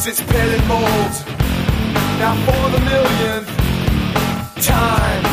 lose its pellet mold. Now for the millionth time,